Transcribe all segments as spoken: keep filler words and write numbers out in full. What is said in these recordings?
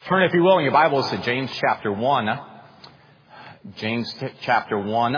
Turn, if you will, in your Bibles to James chapter one. James t- chapter one.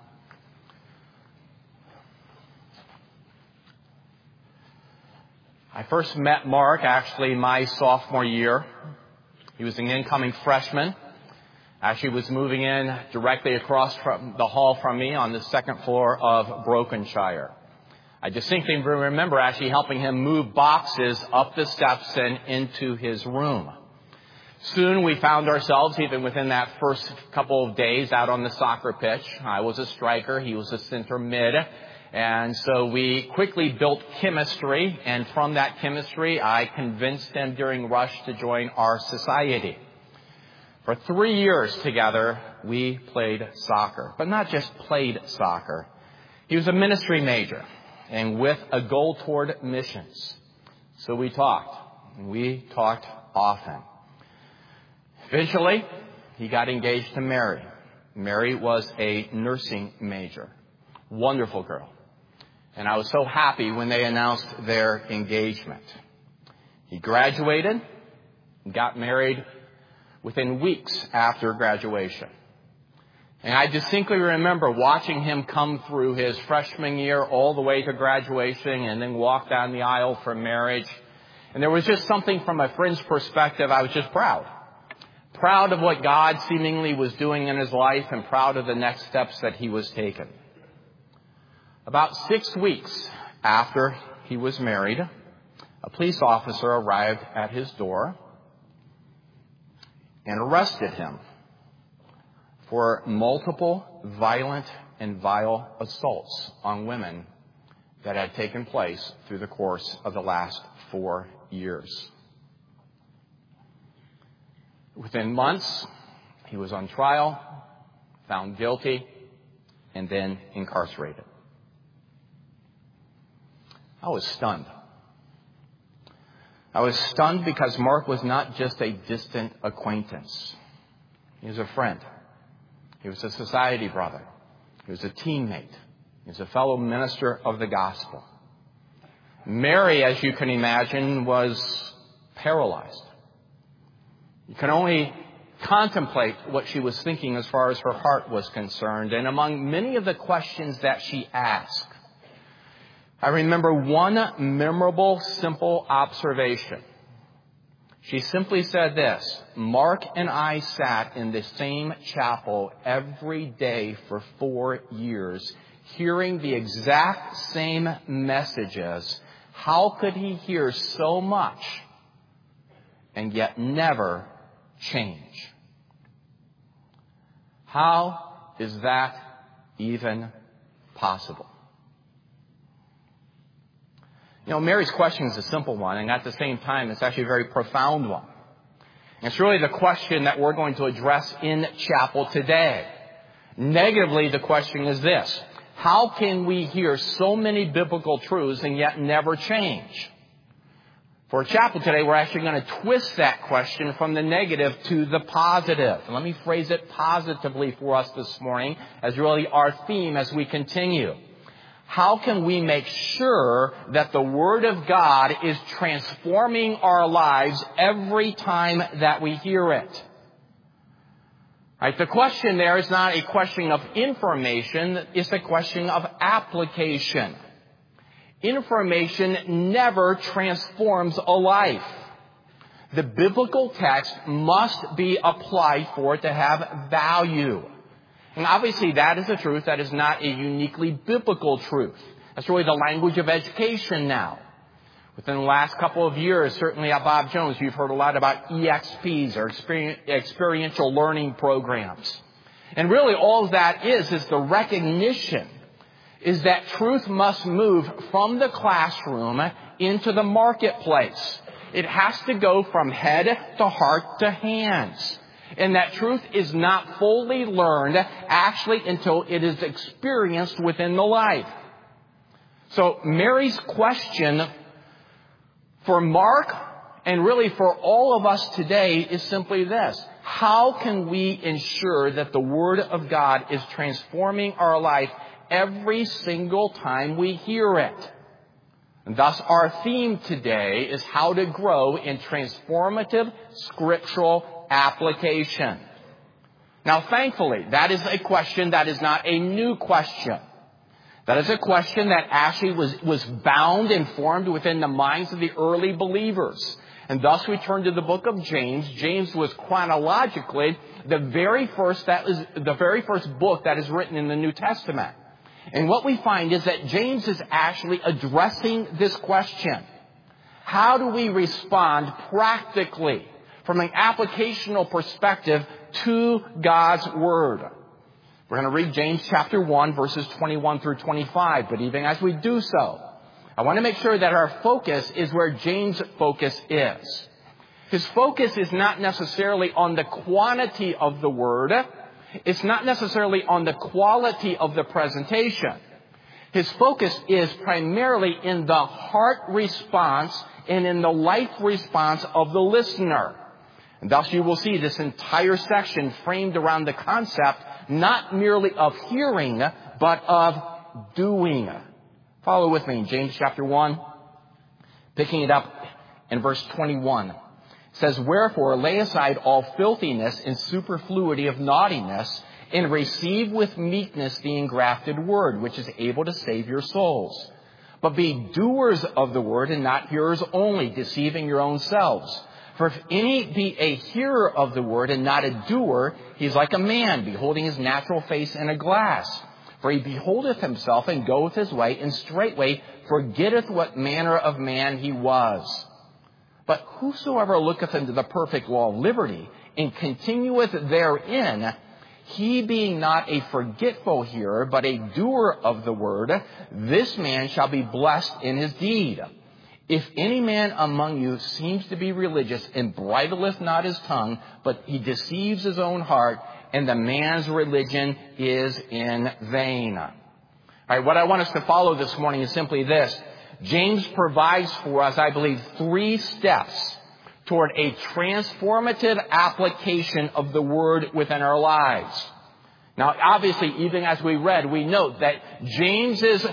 I first met Mark actually my sophomore year. He was an incoming freshman. Actually was moving in directly across from the hall from me on the second floor of Brokenshire. I distinctly remember actually helping him move boxes up the steps and into his room. Soon we found ourselves, even within that first couple of days, out on the soccer pitch. I was a striker, he was a center mid. And so we quickly built chemistry, and from that chemistry, I convinced him during rush to join our society. For three years together, we played soccer, but not just played soccer. He was a ministry major, and with a goal toward missions. So we talked, and we talked often. Eventually, he got engaged to Mary. Mary was a nursing major. Wonderful girl. And I was so happy when they announced their engagement. He graduated and got married within weeks after graduation. And I distinctly remember watching him come through his freshman year all the way to graduation and then walk down the aisle for marriage. And there was just something from a friend's perspective, I was just proud. Proud of what God seemingly was doing in his life and proud of the next steps that he was taking. About six weeks after he was married, a police officer arrived at his door and arrested him for multiple violent and vile assaults on women that had taken place through the course of the last four years. Within months, he was on trial, found guilty, and then incarcerated. I was stunned. I was stunned because Mark was not just a distant acquaintance. He was a friend. He was a society brother. He was a teammate. He was a fellow minister of the gospel. Mary, as you can imagine, was paralyzed. You can only contemplate what she was thinking as far as her heart was concerned. And among many of the questions that she asked, I remember one memorable, simple observation. She simply said this: Mark and I sat in the same chapel every day for four years, hearing the exact same messages. How could he hear so much and yet never change? How is that even possible? You know, Mary's question is a simple one, and at the same time, it's actually a very profound one. And it's really the question that we're going to address in chapel today. Negatively, the question is this: how can we hear so many biblical truths and yet never change? For chapel today, we're actually going to twist that question from the negative to the positive. And let me phrase it positively for us this morning as really our theme as we continue. How can we make sure that the Word of God is transforming our lives every time that we hear it? Right, the question there is not a question of information, it's a question of application. Information never transforms a life. The biblical text must be applied for it to have value. And obviously that is a truth that is not a uniquely biblical truth. That's really the language of education now. Within the last couple of years, certainly at Bob Jones, you've heard a lot about E X Ps, or experiential learning programs. And really all that is, is the recognition is that truth must move from the classroom into the marketplace. It has to go from head to heart to hands. And that truth is not fully learned actually until it is experienced within the life. So Mary's question for Mark and really for all of us today is simply this: how can we ensure that the Word of God is transforming our life every single time we hear it? And thus our theme today is how to grow in transformative scriptural application. Now, thankfully, that is a question that is not a new question. That is a question that actually was, was bound and formed within the minds of the early believers. And thus we turn to the book of James. James was chronologically the very first that is the very first book that is written in the New Testament. And what we find is that James is actually addressing this question. How do we respond practically from an applicational perspective to God's Word? We're going to read James chapter one, verses twenty-one through twenty-five. But even as we do so, I want to make sure that our focus is where James' focus is. His focus is not necessarily on the quantity of the Word. It's not necessarily on the quality of the presentation. His focus is primarily in the heart response and in the life response of the listener. And thus you will see this entire section framed around the concept not merely of hearing, but of doing. Follow with me in James chapter one, picking it up in verse twenty-one. It says, "Wherefore lay aside all filthiness and superfluity of naughtiness, and receive with meekness the engrafted word, which is able to save your souls. But be doers of the word, and not hearers only, deceiving your own selves. For if any be a hearer of the word and not a doer, he is like a man beholding his natural face in a glass. For he beholdeth himself and goeth his way, and straightway forgetteth what manner of man he was. But whosoever looketh into the perfect law of liberty, and continueth therein, he being not a forgetful hearer, but a doer of the word, this man shall be blessed in his deed. If any man among you seems to be religious, and bridleth not his tongue, but he deceives his own heart, and the man's religion is in vain." All right, what I want us to follow this morning is simply this. James provides for us, I believe, three steps toward a transformative application of the Word within our lives. Now, obviously, even as we read, we note that James's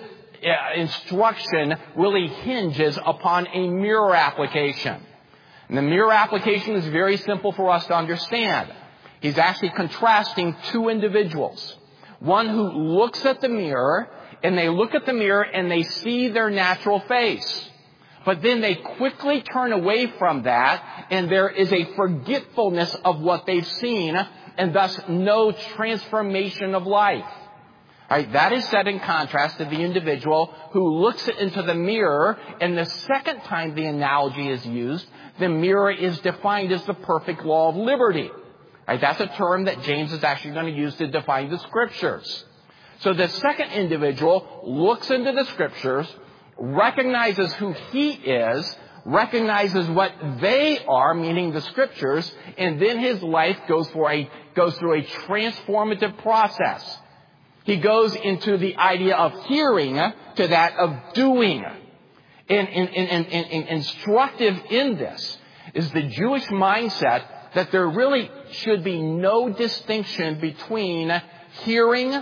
instruction really hinges upon a mirror application. And the mirror application is very simple for us to understand. He's actually contrasting two individuals. One who looks at the mirror, and they look at the mirror and they see their natural face. But then they quickly turn away from that, and there is a forgetfulness of what they've seen, and thus no transformation of life. All right, that is set in contrast to the individual who looks into the mirror, and the second time the analogy is used, the mirror is defined as the perfect law of liberty. All right, that's a term that James is actually going to use to define the Scriptures. So the second individual looks into the Scriptures, recognizes who he is, recognizes what they are, meaning the Scriptures, and then his life goes for a goes through a transformative process. He goes into the idea of hearing to that of doing. And, and, and, and, and instructive in this is the Jewish mindset that there really should be no distinction between hearing,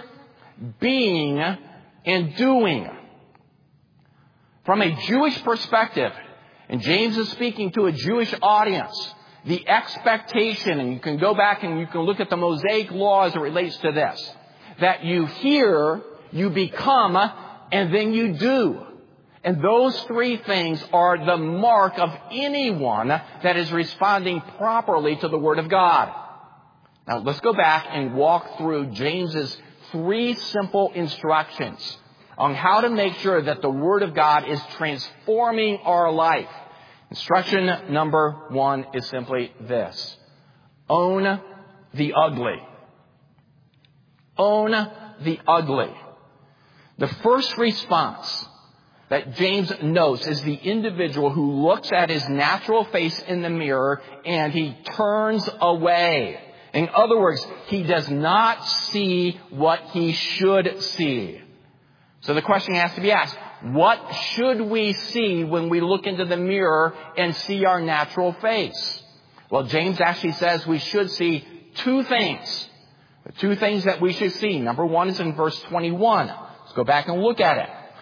being, and doing. From a Jewish perspective, and James is speaking to a Jewish audience, the expectation, and you can go back and you can look at the Mosaic law as it relates to this, that you hear, you become, and then you do. And those three things are the mark of anyone that is responding properly to the Word of God. Now, let's go back and walk through James's three simple instructions on how to make sure that the Word of God is transforming our life. Instruction number one is simply this. Own the ugly. Own the ugly. The first response that James notes is the individual who looks at his natural face in the mirror and he turns away. In other words, he does not see what he should see. So the question has to be asked, what should we see when we look into the mirror and see our natural face? Well, James actually says we should see two things. The two things that we should see. Number one is in verse twenty-one. Let's go back and look at it.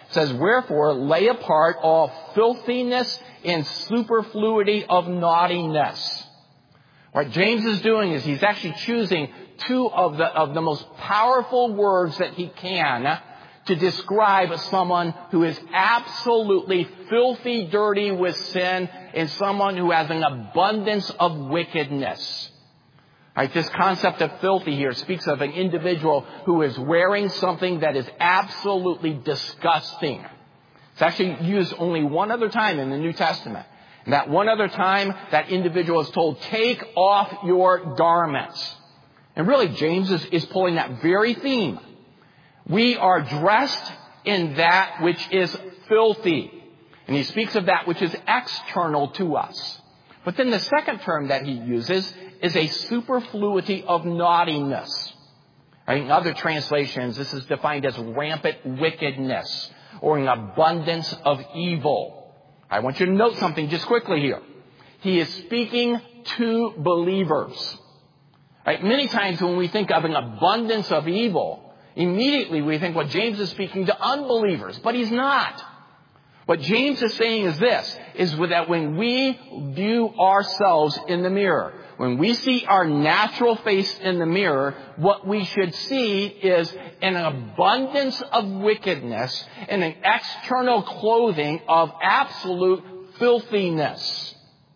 It says, wherefore lay apart all filthiness and superfluity of naughtiness. What James is doing is he's actually choosing two of the, of the most powerful words that he can to describe someone who is absolutely filthy, dirty with sin, and someone who has an abundance of wickedness. Right, this concept of filthy here speaks of an individual who is wearing something that is absolutely disgusting. It's actually used only one other time in the New Testament. And that one other time, that individual is told, take off your garments. And really, James is, is pulling that very theme. We are dressed in that which is filthy. And he speaks of that which is external to us. But then the second term that he uses is a superfluity of naughtiness. Right? In other translations, this is defined as rampant wickedness or an abundance of evil. I want you to note something just quickly here. He is speaking to believers. Right? Many times when we think of an abundance of evil, immediately we think, well, James is speaking to unbelievers, but he's not. What James is saying is this, is that when we view ourselves in the mirror, when we see our natural face in the mirror, what we should see is an abundance of wickedness and an external clothing of absolute filthiness.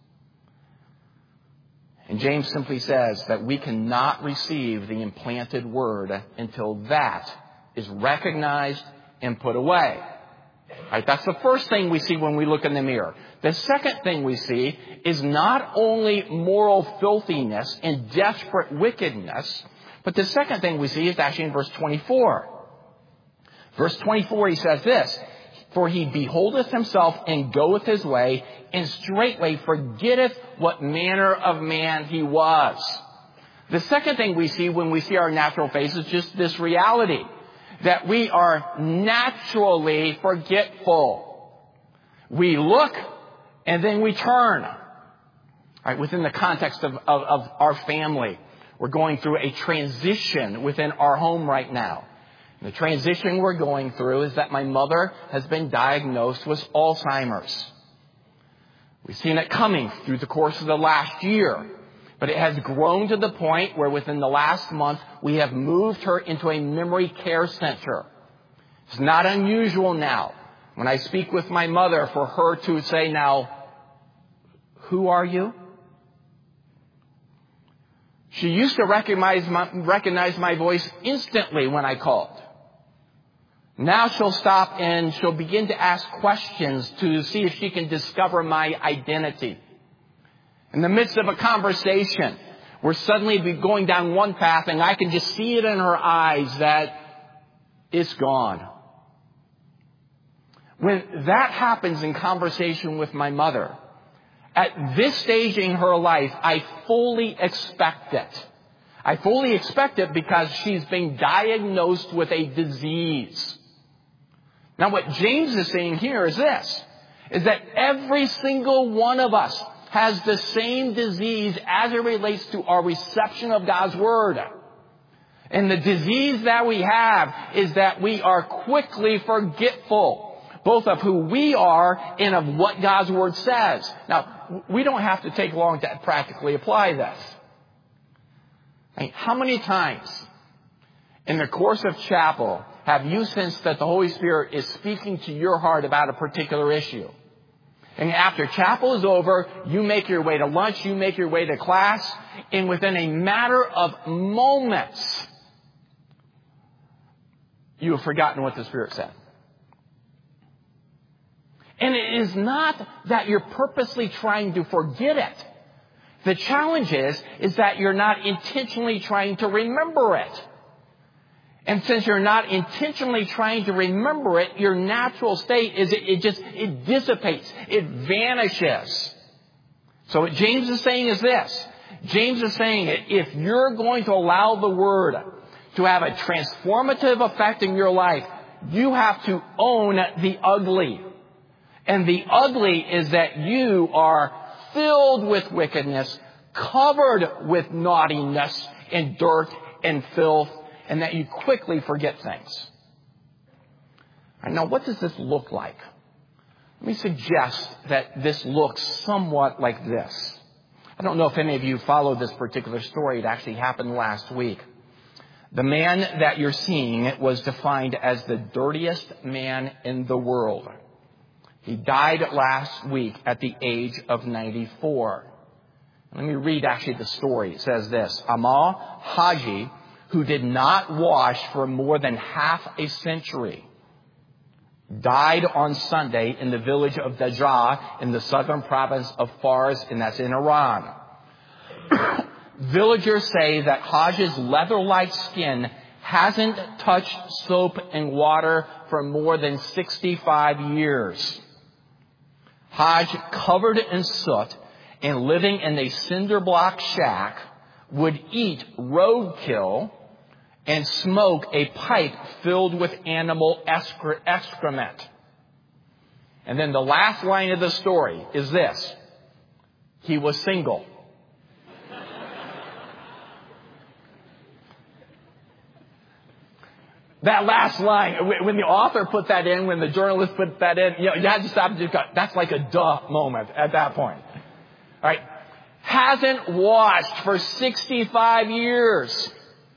And James simply says that we cannot receive the implanted word until that is recognized and put away. Right, that's the first thing we see when we look in the mirror. The second thing we see is not only moral filthiness and desperate wickedness, but the second thing we see is actually in verse twenty-four. Verse twenty-four, he says this, for he beholdeth himself and goeth his way, and straightway forgetteth what manner of man he was. The second thing we see when we see our natural face is just this reality, that we are naturally forgetful. We look and then we turn. Right, within the context of, of, of our family, we're going through a transition within our home right now. And the transition we're going through is that my mother has been diagnosed with Alzheimer's. We've seen it coming through the course of the last year. But it has grown to the point where within the last month, we have moved her into a memory care center. It's not unusual now, when I speak with my mother, for her to say, now, who are you? She used to recognize my, recognize my voice instantly when I called. Now she'll stop and she'll begin to ask questions to see if she can discover my identity. In the midst of a conversation, we're suddenly be going down one path and I can just see it in her eyes that it's gone. When that happens in conversation with my mother, at this stage in her life, I fully expect it. I fully expect it because she's been diagnosed with a disease. Now what James is saying here is this, is that every single one of us has the same disease as it relates to our reception of God's Word. And the disease that we have is that we are quickly forgetful, both of who we are and of what God's Word says. Now, we don't have to take long to practically apply this. I mean, how many times in the course of chapel have you sensed that the Holy Spirit is speaking to your heart about a particular issue? And after chapel is over, you make your way to lunch, you make your way to class, and within a matter of moments, you have forgotten what the Spirit said. And it is not that you're purposely trying to forget it. The challenge is, is that you're not intentionally trying to remember it. And since you're not intentionally trying to remember it, your natural state is it, it just, it dissipates. It vanishes. So what James is saying is this. James is saying that if you're going to allow the Word to have a transformative effect in your life, you have to own the ugly. And the ugly is that you are filled with wickedness, covered with naughtiness and dirt and filth, and that you quickly forget things. Now, what does this look like? Let me suggest that this looks somewhat like this. I don't know if any of you followed this particular story. It actually happened last week. The man that you're seeing was defined as the dirtiest man in the world. He died last week at the age of ninety-four. Let me read actually the story. It says this: Amal Haji, who did not wash for more than half a century, died on Sunday in the village of Dajjah in the southern province of Fars, and that's in Iran. Villagers say that Haj's leather-like skin hasn't touched soap and water for more than sixty-five years. Haj, covered in soot and living in a cinder block shack, would eat roadkill and smoke a pipe filled with animal excre- excrement. And then the last line of the story is this: he was single. That last line, when the author put that in, when the journalist put that in, you know, you had to stop and just go, that's like a duh moment at that point. All right. Hasn't washed for sixty-five years.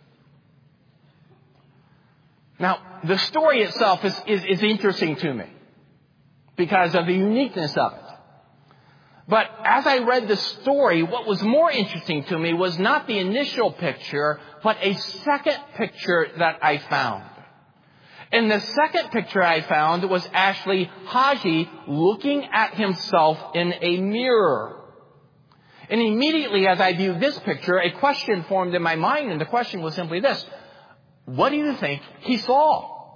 Now, the story itself is, is, is interesting to me because of the uniqueness of it. But as I read the story, what was more interesting to me was not the initial picture, but a second picture that I found. And the second picture I found was actually Haji looking at himself in a mirror. And immediately as I viewed this picture, a question formed in my mind, and the question was simply this: what do you think he saw?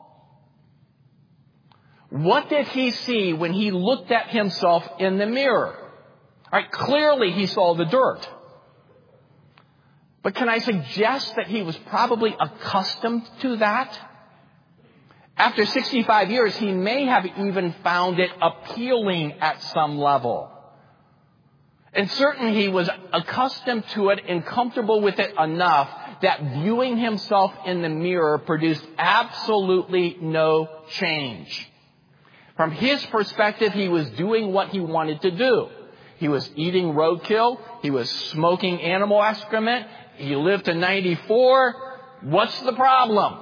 What did he see when he looked at himself in the mirror? All right, clearly he saw the dirt. But can I suggest that he was probably accustomed to that? After sixty-five years, he may have even found it appealing at some level. And certainly he was accustomed to it and comfortable with it enough that viewing himself in the mirror produced absolutely no change. From his perspective, he was doing what he wanted to do. He was eating roadkill. He was smoking animal excrement. He lived to ninety-four. What's the problem?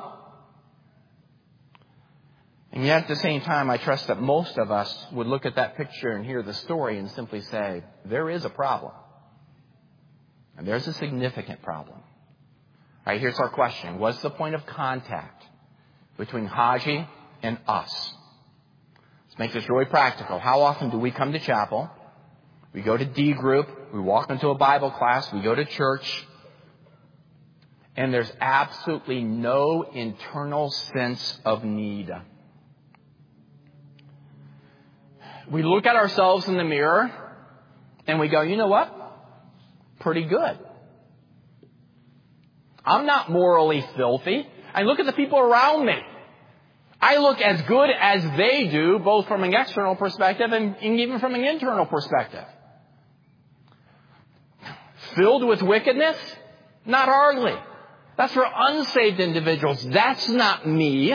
And yet at the same time, I trust that most of us would look at that picture and hear the story and simply say, there is a problem. And there's a significant problem. All right, here's our question. What's the point of contact between Haji and us? Let's make this really practical. How often do we come to chapel? We go to D group. We walk into a Bible class. We go to church. And there's absolutely no internal sense of need. We look at ourselves in the mirror and we go, you know what? Pretty good. I'm not morally filthy. I look at the people around me. I look as good as they do, both from an external perspective and even from an internal perspective. Filled with wickedness? Not hardly. That's for unsaved individuals. That's not me.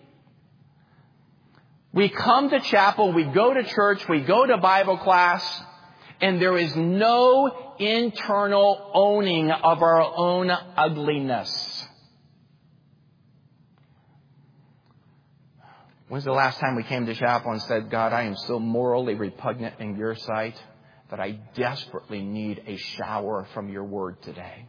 We come to chapel, we go to church, we go to Bible class, and there is no internal owning of our own ugliness. When's the last time we came to chapel and said, God, I am so morally repugnant in your sight that I desperately need a shower from your word today.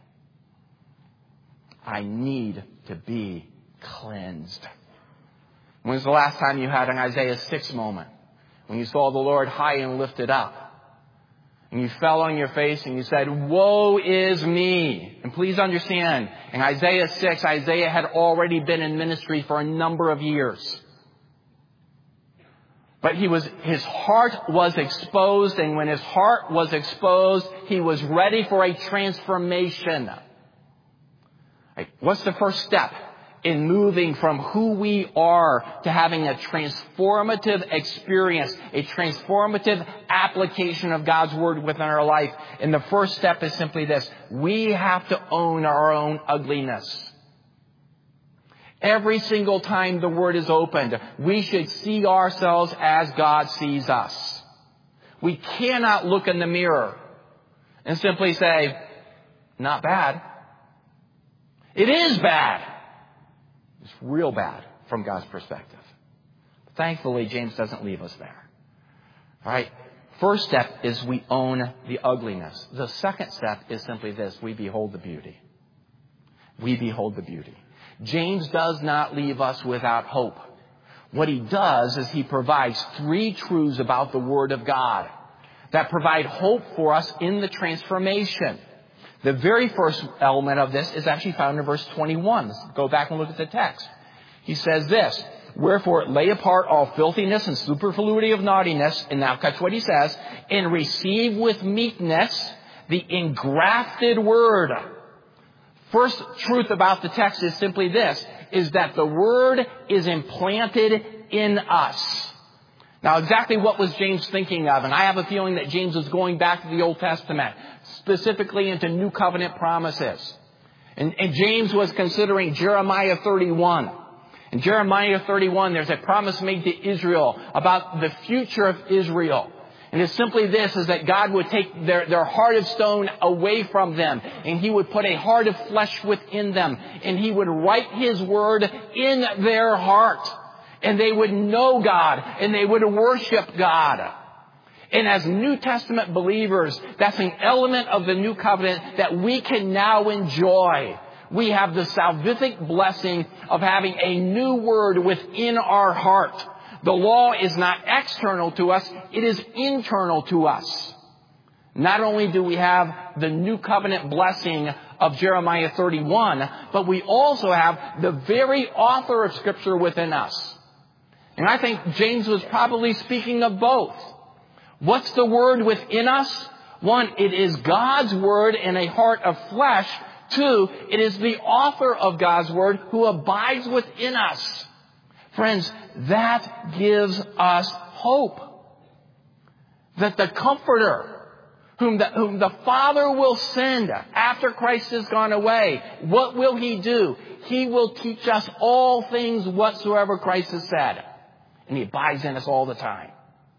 I need to be cleansed. When's the last time you had an Isaiah six moment? When you saw the Lord high and lifted up. And you fell on your face and you said, woe is me. And please understand, in Isaiah six, Isaiah had already been in ministry for a number of years. But he was, his heart was exposed, and when his heart was exposed, he was ready for a transformation. Right. What's the first step in moving from who we are to having a transformative experience, a transformative application of God's Word within our life? And the first step is simply this: we have to own our own ugliness. Every single time the Word is opened, we should see ourselves as God sees us. We cannot look in the mirror and simply say, not bad. It is bad. It's real bad from God's perspective. Thankfully, James doesn't leave us there. All right. First step is we own the ugliness. The second step is simply this. We behold the beauty. We behold the beauty. James does not leave us without hope. What he does is he provides three truths about the Word of God that provide hope for us in the transformation. The very first element of this is actually found in verse twenty-one. Let's go back and look at the text. He says this, wherefore lay apart all filthiness and superfluity of naughtiness, and now catch what he says, and receive with meekness the engrafted word. First truth about the text is simply this, is that the Word is implanted in us. Now, exactly what was James thinking of? And I have a feeling that James was going back to the Old Testament, specifically into New Covenant promises. And, and James was considering Jeremiah thirty-one. In Jeremiah thirty-one, there's a promise made to Israel about the future of Israel. And it's simply this, is that God would take their, their heart of stone away from them, and He would put a heart of flesh within them, and He would write His word in their heart. And they would know God, and they would worship God. And as New Testament believers, that's an element of the New Covenant that we can now enjoy. We have the salvific blessing of having a new word within our heart. The law is not external to us, it is internal to us. Not only do we have the New Covenant blessing of Jeremiah thirty-one, but we also have the very author of Scripture within us. And I think James was probably speaking of both. What's the word within us? One, it is God's word in a heart of flesh. Two, it is the author of God's word who abides within us. Friends, that gives us hope. That the Comforter, whom the, whom the Father will send after Christ has gone away, what will He do? He will teach us all things whatsoever Christ has said. And He abides in us all the time.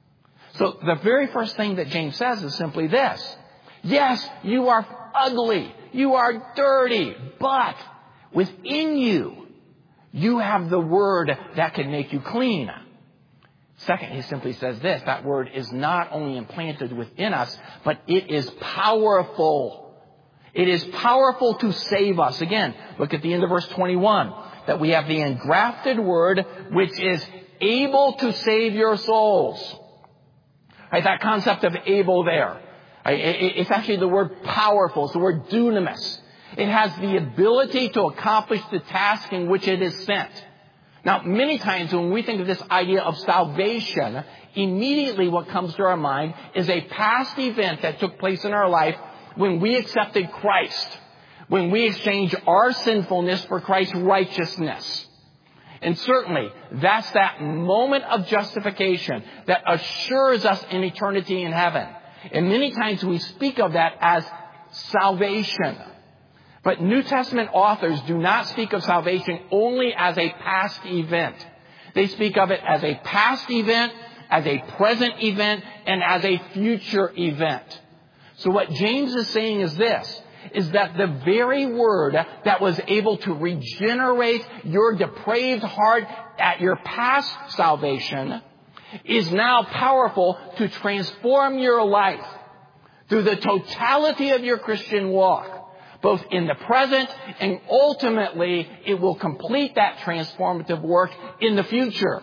So the very first thing that James says is simply this. Yes, you are ugly. You are dirty. But within you, you have the Word that can make you clean. Second, he simply says this. That Word is not only implanted within us, but it is powerful. It is powerful to save us. Again, look at the end of verse twenty-one. That we have the engrafted Word, which is able to save your souls. Right, that concept of able there. Right, it's actually the word powerful. It's the word dunamis. It has the ability to accomplish the task in which it is sent. Now, many times when we think of this idea of salvation, immediately what comes to our mind is a past event that took place in our life when we accepted Christ. When we exchanged our sinfulness for Christ's righteousness. And certainly, that's that moment of justification that assures us an eternity in heaven. And many times we speak of that as salvation. But New Testament authors do not speak of salvation only as a past event. They speak of it as a past event, as a present event, and as a future event. So what James is saying is this, is that the very Word that was able to regenerate your depraved heart at your past salvation is now powerful to transform your life through the totality of your Christian walk, both in the present and ultimately it will complete that transformative work in the future.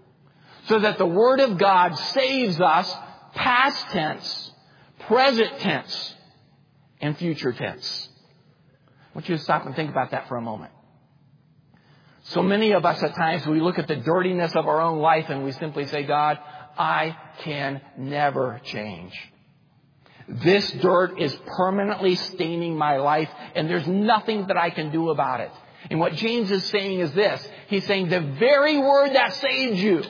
So that the Word of God saves us past tense, present tense, and future tense. I want you to stop and think about that for a moment. So many of us at times, we look at the dirtiness of our own life and we simply say, God, I can never change. This dirt is permanently staining my life and there's nothing that I can do about it. And what James is saying is this. He's saying the very Word that saved you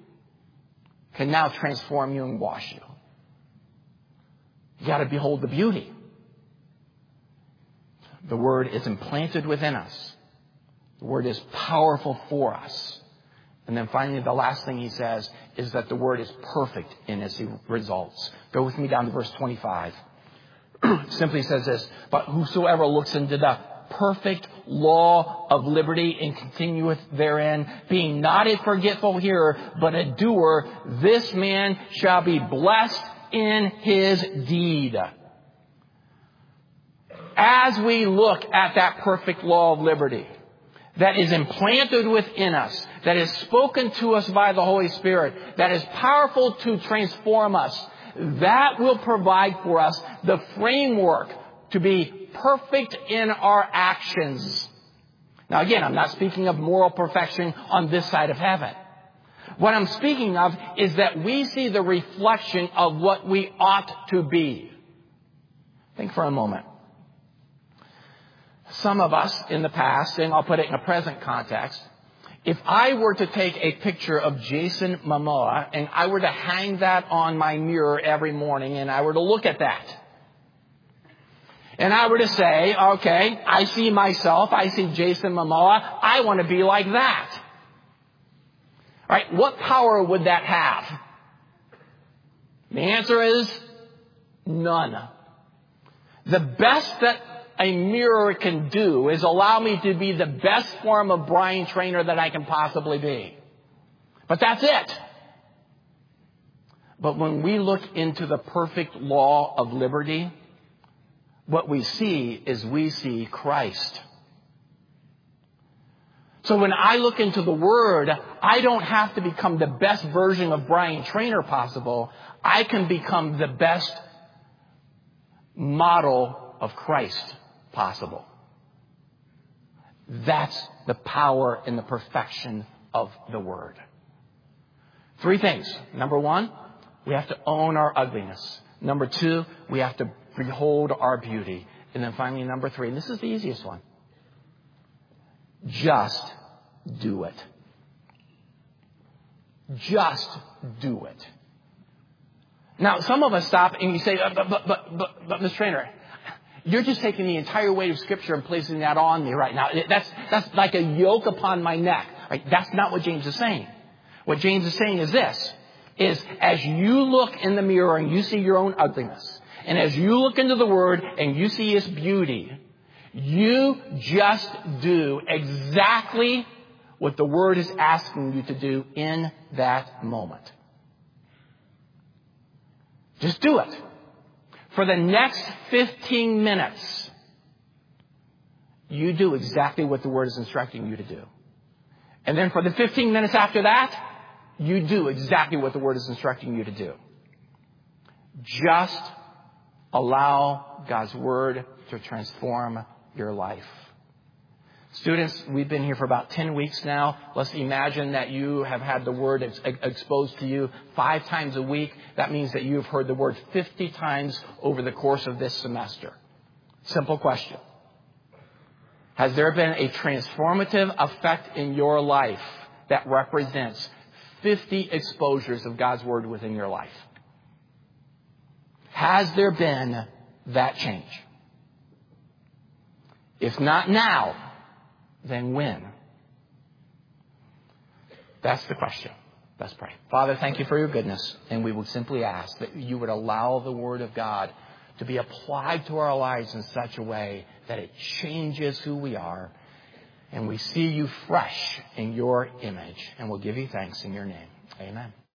can now transform you and wash you. You got to behold the beauty. The Word is implanted within us. The Word is powerful for us. And then finally, the last thing he says is that the Word is perfect in its results. Go with me down to verse twenty-five. Simply says this, but whosoever looks into the perfect law of liberty and continueth therein, being not a forgetful hearer, but a doer, this man shall be blessed in his deed. As we look at that perfect law of liberty that is implanted within us, that is spoken to us by the Holy Spirit, that is powerful to transform us, that will provide for us the framework to be perfect in our actions. Now again, I'm not speaking of moral perfection on this side of heaven. What I'm speaking of is that we see the reflection of what we ought to be. Think for a moment. Some of us in the past, and I'll put it in a present context, if I were to take a picture of Jason Momoa and I were to hang that on my mirror every morning and I were to look at that, and I were to say, okay, I see myself, I see Jason Momoa, I want to be like that. All right, what power would that have? The answer is none. The best that a mirror can do is allow me to be the best form of Brian Trainer that I can possibly be. But that's it. But when we look into the perfect law of liberty, what we see is we see Christ. So when I look into the Word, I don't have to become the best version of Brian Trainer possible. I can become the best model of Christ possible. That's the power and the perfection of the Word. Three things. Number one, we have to own our ugliness. Number two, we have to behold our beauty. And then finally, number three, and this is the easiest one. Just do it. Just do it. Now, some of us stop and you say, but, but, but, but, but Mister Trainer, you're just taking the entire weight of Scripture and placing that on me right now. That's, that's like a yoke upon my neck. Right? That's not what James is saying. What James is saying is this, is as you look in the mirror and you see your own ugliness, and as you look into the Word and you see His beauty, you just do exactly what the Word is asking you to do in that moment. Just do it. For the next fifteen minutes, you do exactly what the Word is instructing you to do. And then for the fifteen minutes after that, you do exactly what the Word is instructing you to do. Just allow God's Word to transform your life. Students, we've been here for about ten weeks now. Let's imagine that you have had the Word ex- exposed to you five times a week. That means that you've heard the Word fifty times over the course of this semester. Simple question. Has there been a transformative effect in your life that represents fifty exposures of God's Word within your life? Has there been that change? If not now, then when? That's the question. Let's pray. Father, thank you for your goodness. And we would simply ask that you would allow the Word of God to be applied to our lives in such a way that it changes who we are. And we see you fresh in your image. And we'll give you thanks in your name. Amen.